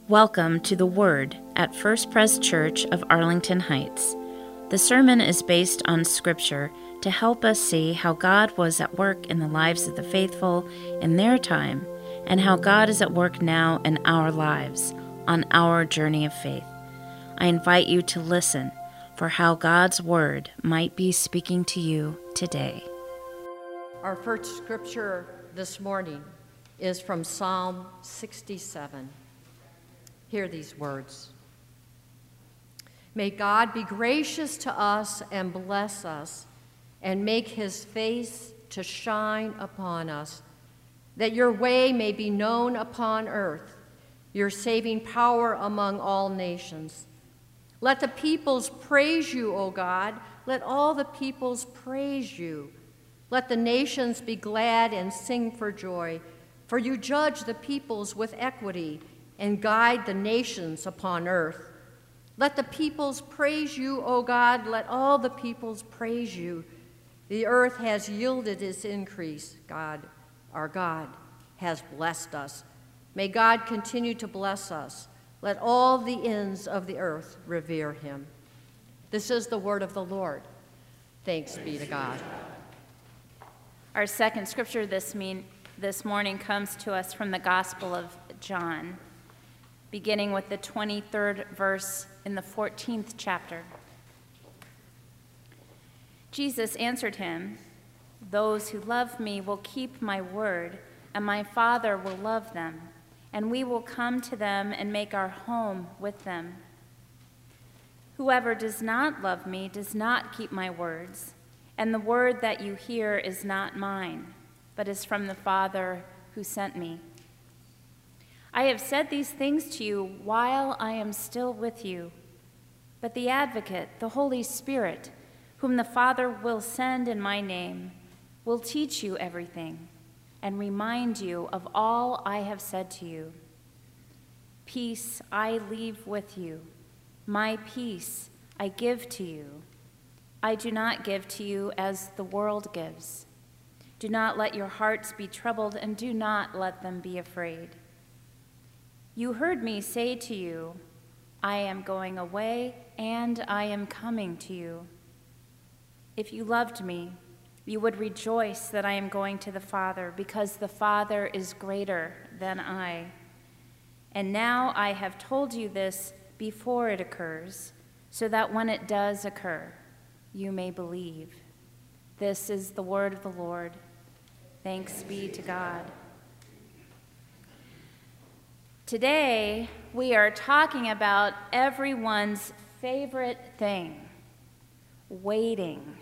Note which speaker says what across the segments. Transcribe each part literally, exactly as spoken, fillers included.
Speaker 1: Welcome to the Word at First Pres Church of Arlington Heights. The sermon is based on Scripture to help us see how God was at work in the lives of the faithful in their time, and how God is at work now in our lives on our journey of faith. I invite you to listen for how God's Word might be speaking to you today.
Speaker 2: Our first scripture this morning is from Psalm sixty-seven. Hear these words. May God be gracious to us and bless us, and make his face to shine upon us, that your way may be known upon earth, your saving power among all nations. Let the peoples praise you, O God. Let all the peoples praise you. Let the nations be glad and sing for joy, for you judge the peoples with equity and guide the nations upon earth. Let the peoples praise you, O God. Let all the peoples praise you. The earth has yielded its increase. God, our God, has blessed us. May God continue to bless us. Let all the ends of the earth revere him. This is the word of the Lord. Thanks be to God.
Speaker 3: Our second scripture this, mean, this morning comes to us from the Gospel of John, beginning with the twenty-third verse in the fourteenth chapter. Jesus answered him, "Those who love me will keep my word, and my Father will love them, and we will come to them and make our home with them. Whoever does not love me does not keep my words, and the word that you hear is not mine, but is from the Father who sent me. I have said these things to you while I am still with you, but the Advocate, the Holy Spirit, whom the Father will send in my name, will teach you everything and remind you of all I have said to you. Peace I leave with you, my peace I give to you. I do not give to you as the world gives. Do not let your hearts be troubled, and do not let them be afraid. You heard me say to you, I am going away, and I am coming to you. If you loved me, you would rejoice that I am going to the Father, because the Father is greater than I. And now I have told you this before it occurs, so that when it does occur, you may believe. This is the word of the Lord. Thanks be to God. Today, we are talking about everyone's favorite thing, waiting.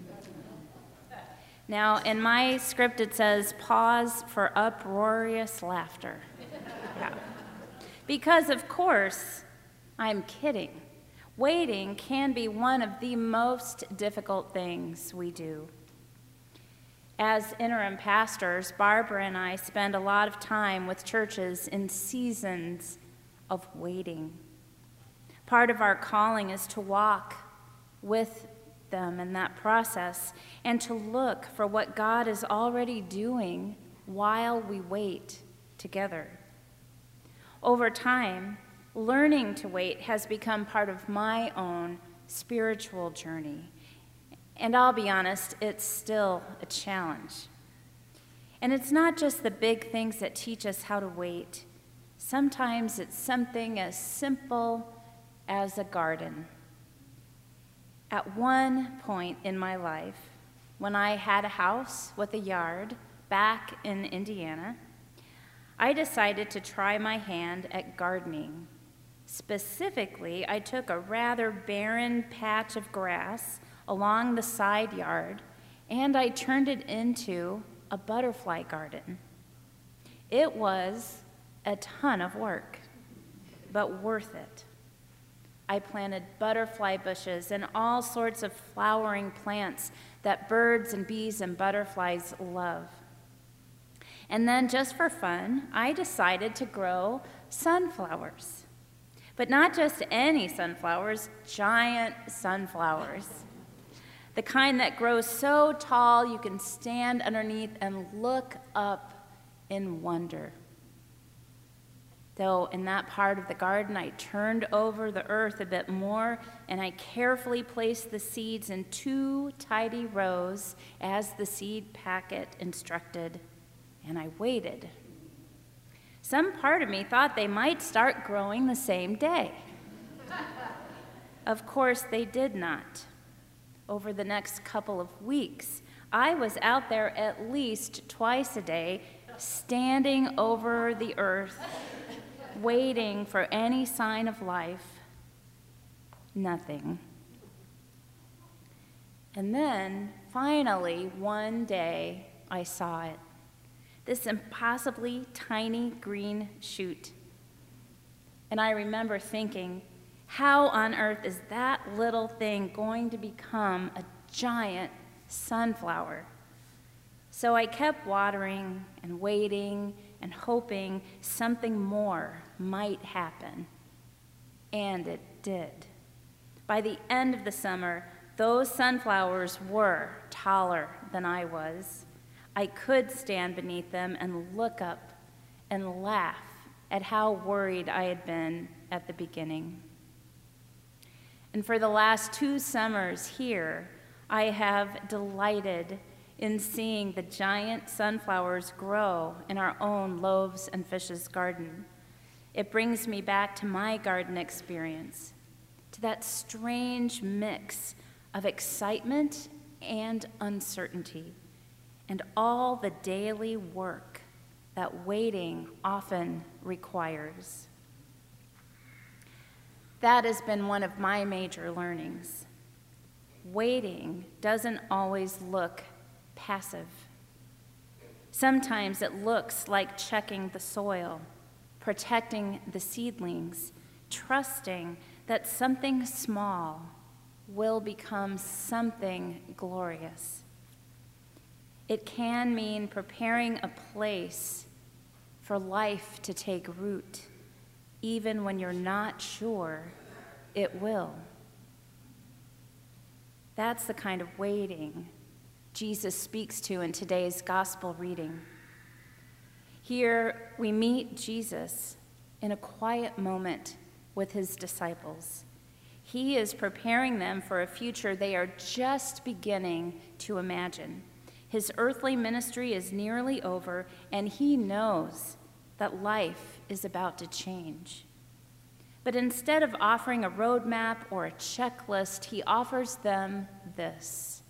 Speaker 3: Now, in my script, it says, pause for uproarious laughter. Yeah. Because, of course, I'm kidding. Waiting can be one of the most difficult things we do. As interim pastors, Barbara and I spend a lot of time with churches in seasons of waiting. Part of our calling is to walk with them in that process and to look for what God is already doing while we wait together. Over time, learning to wait has become part of my own spiritual journey. And I'll be honest, it's still a challenge. And it's not just the big things that teach us how to wait. Sometimes it's something as simple as a garden. At one point in my life, when I had a house with a yard back in Indiana, I decided to try my hand at gardening. Specifically, I took a rather barren patch of grass along the side yard, and I turned it into a butterfly garden. It was a ton of work, but worth it. I planted butterfly bushes and all sorts of flowering plants that birds and bees and butterflies love. And then, just for fun, I decided to grow sunflowers. But not just any sunflowers, giant sunflowers. The kind that grows so tall you can stand underneath and look up in wonder. Though in that part of the garden, I turned over the earth a bit more, and I carefully placed the seeds in two tidy rows as the seed packet instructed, and I waited. Some part of me thought they might start growing the same day. Of course, they did not. Over the next couple of weeks, I was out there at least twice a day, standing over the earth, waiting for any sign of life. Nothing. And then, finally, one day, I saw it. This impossibly tiny green shoot. And I remember thinking, how on earth is that little thing going to become a giant sunflower? So I kept watering and waiting and hoping something more might happen. And it did. By the end of the summer, those sunflowers were taller than I was. I could stand beneath them and look up and laugh at how worried I had been at the beginning. And for the last two summers here, I have delighted in seeing the giant sunflowers grow in our own Loaves and Fishes garden. It brings me back to my garden experience, to that strange mix of excitement and uncertainty, and all the daily work that waiting often requires. That has been one of my major learnings. Waiting doesn't always look passive. Sometimes it looks like checking the soil, protecting the seedlings, trusting that something small will become something glorious. It can mean preparing a place for life to take root, even when you're not sure it will. That's the kind of waiting Jesus speaks to in today's gospel reading. Here we meet Jesus in a quiet moment with his disciples. He is preparing them for a future they are just beginning to imagine. His earthly ministry is nearly over, and he knows that life is about to change. But instead of offering a roadmap or a checklist, he offers them this: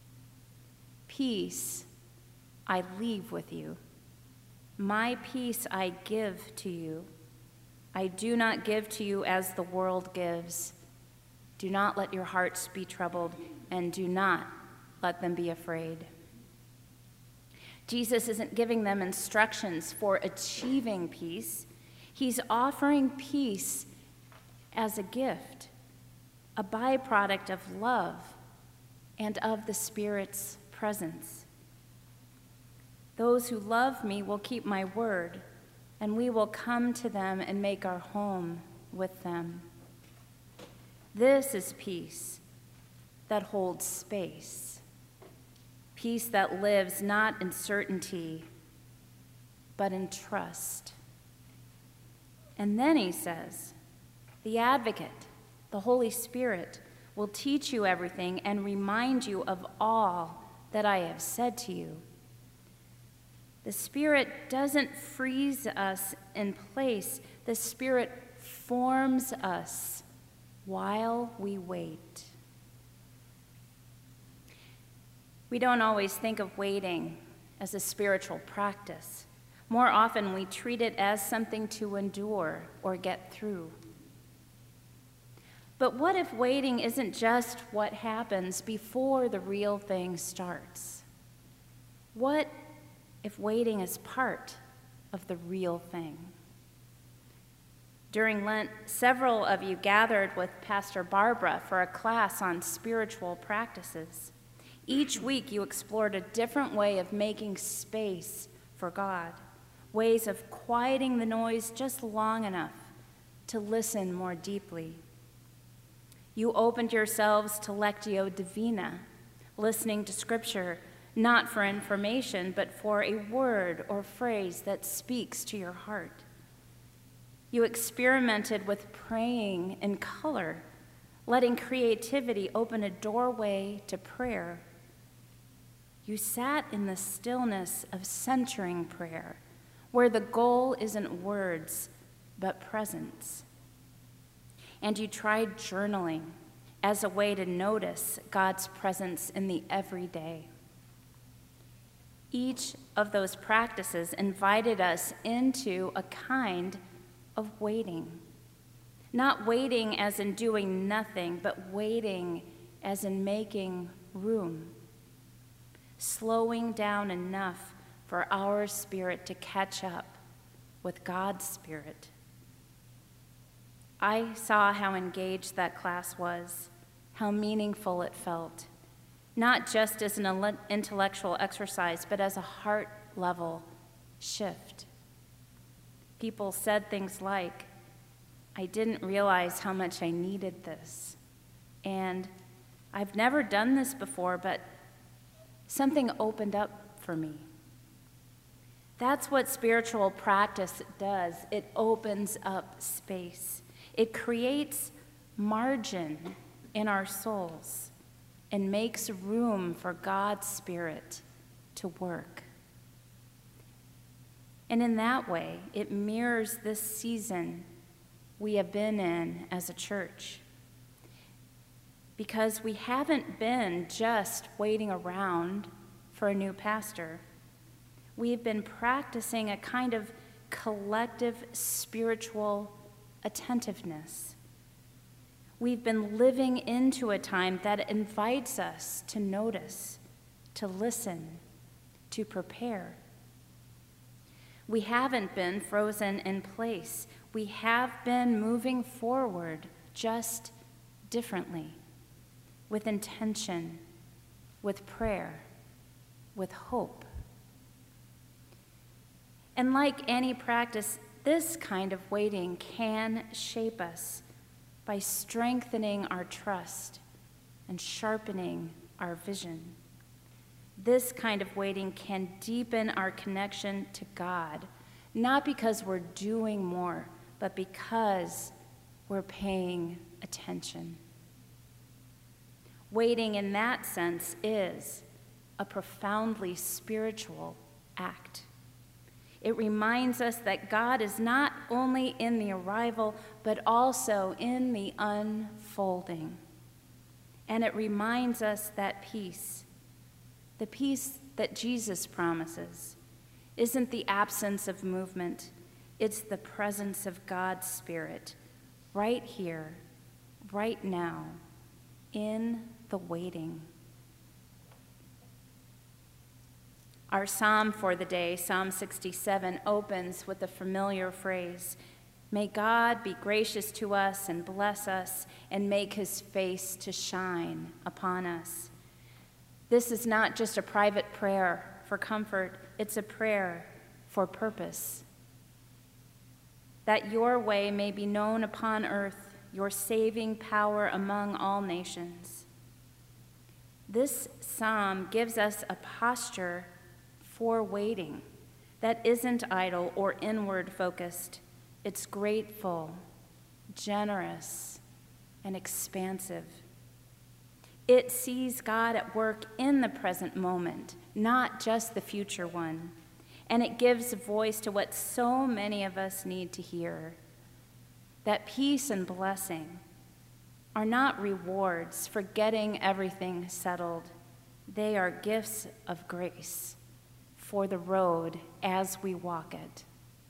Speaker 3: peace I leave with you. My peace I give to you. I do not give to you as the world gives. Do not let your hearts be troubled, and do not let them be afraid. Jesus isn't giving them instructions for achieving peace. He's offering peace as a gift, a byproduct of love and of the Spirit's presence. Those who love me will keep my word, and we will come to them and make our home with them. This is peace that holds space, peace that lives not in certainty, but in trust. And then he says, the advocate, the Holy Spirit, will teach you everything and remind you of all that I have said to you. The Spirit doesn't freeze us in place. The Spirit forms us while we wait. We don't always think of waiting as a spiritual practice. More often, we treat it as something to endure or get through. But what if waiting isn't just what happens before the real thing starts? What if waiting is part of the real thing? During Lent, several of you gathered with Pastor Barbara for a class on spiritual practices. Each week you explored a different way of making space for God, ways of quieting the noise just long enough to listen more deeply. You opened yourselves to Lectio Divina, listening to Scripture not for information, but for a word or phrase that speaks to your heart. You experimented with praying in color, letting creativity open a doorway to prayer. You sat in the stillness of centering prayer, where the goal isn't words, but presence. And you tried journaling as a way to notice God's presence in the everyday. Each of those practices invited us into a kind of waiting. Not waiting as in doing nothing, but waiting as in making room. Slowing down enough for our spirit to catch up with God's spirit. I saw how engaged that class was, how meaningful it felt, not just as an intellectual exercise, but as a heart-level shift. People said things like, I didn't realize how much I needed this, and I've never done this before, but something opened up for me. That's what spiritual practice does. It opens up space. It creates margin in our souls and makes room for God's Spirit to work. And in that way, it mirrors this season we have been in as a church. Because we haven't been just waiting around for a new pastor. We've been practicing a kind of collective spiritual attentiveness. We've been living into a time that invites us to notice, to listen, to prepare. We haven't been frozen in place. We have been moving forward, just differently, with intention, with prayer, with hope. And like any practice, this kind of waiting can shape us by strengthening our trust and sharpening our vision. This kind of waiting can deepen our connection to God, not because we're doing more, but because we're paying attention. Waiting in that sense is a profoundly spiritual act. It reminds us that God is not only in the arrival, but also in the unfolding. And it reminds us that peace, the peace that Jesus promises, isn't the absence of movement, it's the presence of God's Spirit right here, right now, in the waiting. Our psalm for the day, Psalm sixty-seven, opens with the familiar phrase, "May God be gracious to us and bless us and make his face to shine upon us." This is not just a private prayer for comfort, it's a prayer for purpose. That your way may be known upon earth, your saving power among all nations. This psalm gives us a posture for waiting that isn't idle or inward focused. It's grateful, generous, and expansive. It sees God at work in the present moment, not just the future one. And it gives voice to what so many of us need to hear, that peace and blessing are not rewards for getting everything settled. They are gifts of grace for the road as we walk it.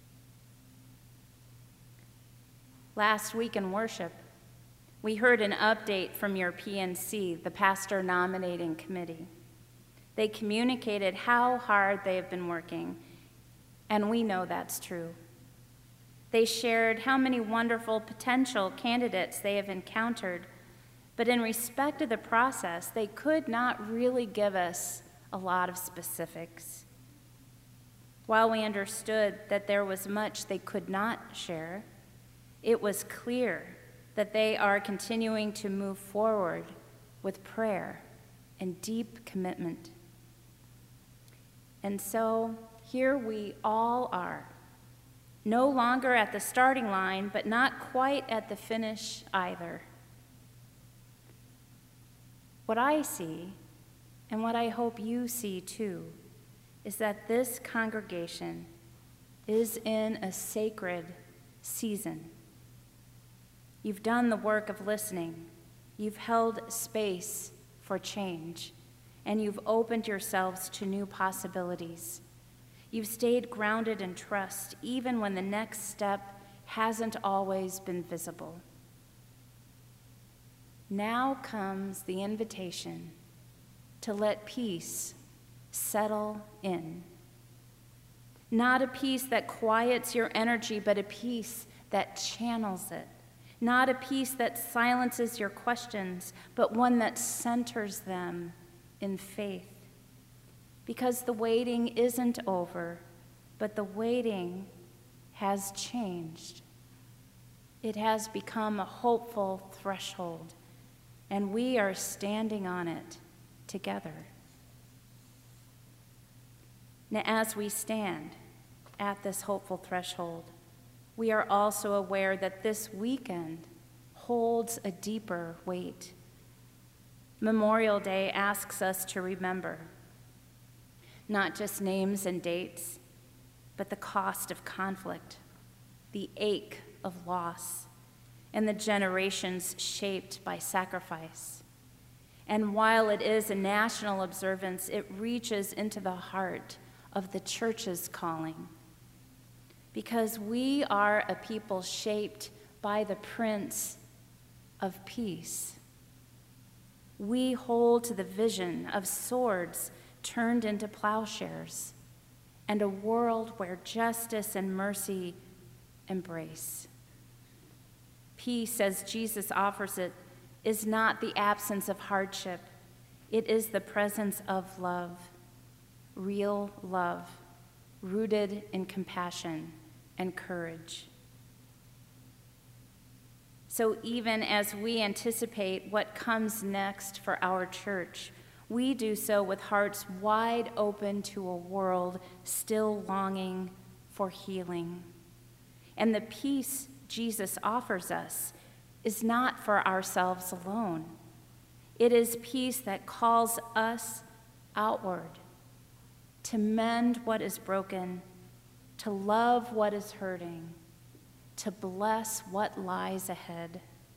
Speaker 3: Last week in worship, we heard an update from your P N C, the Pastor Nominating Committee. They communicated how hard they have been working, and we know that's true. They shared how many wonderful potential candidates they have encountered, but in respect of the process, they could not really give us a lot of specifics. While we understood that there was much they could not share, it was clear that they are continuing to move forward with prayer and deep commitment. And so here we all are, no longer at the starting line, but not quite at the finish either. What I see, and what I hope you see too, is that this congregation is in a sacred season. You've done the work of listening. You've held space for change, and you've opened yourselves to new possibilities. You've stayed grounded in trust, even when the next step hasn't always been visible. Now comes the invitation to let peace settle in. Not a peace that quiets your energy, but a peace that channels it. Not a peace that silences your questions, but one that centers them in faith. Because the waiting isn't over, but the waiting has changed. It has become a hopeful threshold, and we are standing on it together. Now, as we stand at this hopeful threshold, we are also aware that this weekend holds a deeper weight. Memorial Day asks us to remember not just names and dates, but the cost of conflict, the ache of loss, and the generations shaped by sacrifice. And while it is a national observance, it reaches into the heart of the church's calling. Because we are a people shaped by the Prince of Peace. We hold to the vision of swords turned into plowshares and a world where justice and mercy embrace. Peace, as Jesus offers it, is not the absence of hardship. It is the presence of love, real love, rooted in compassion and courage. So even as we anticipate what comes next for our church, we do so with hearts wide open to a world still longing for healing. And the peace Jesus offers us is not for ourselves alone. It is peace that calls us outward to mend what is broken, to love what is hurting, to bless what lies ahead.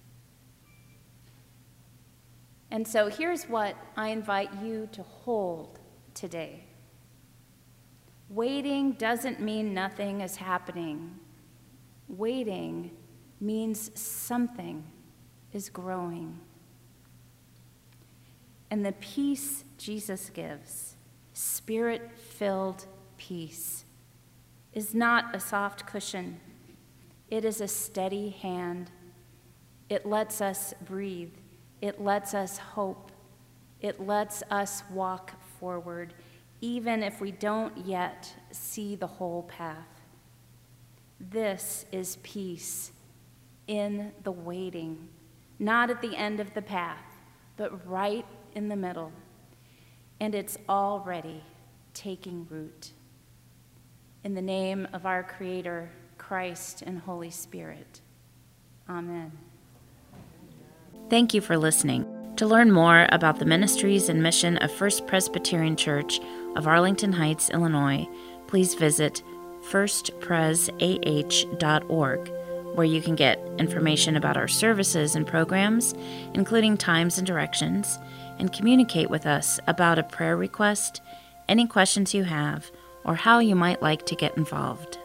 Speaker 3: And so here's what I invite you to hold today. Waiting doesn't mean nothing is happening. Waiting means something is growing. And the peace Jesus gives, Spirit-filled peace, is not a soft cushion. It is a steady hand. It lets us breathe. It lets us hope. It lets us walk forward, even if we don't yet see the whole path. This is peace in the waiting, not at the end of the path, but right in the middle. And it's already taking root. In the name of our Creator, Christ, and Holy Spirit. Amen.
Speaker 1: Thank you for listening. To learn more about the ministries and mission of First Presbyterian Church of Arlington Heights, Illinois, please visit first pres a h dot org, where you can get information about our services and programs, including times and directions, and communicate with us about a prayer request, any questions you have, or how you might like to get involved.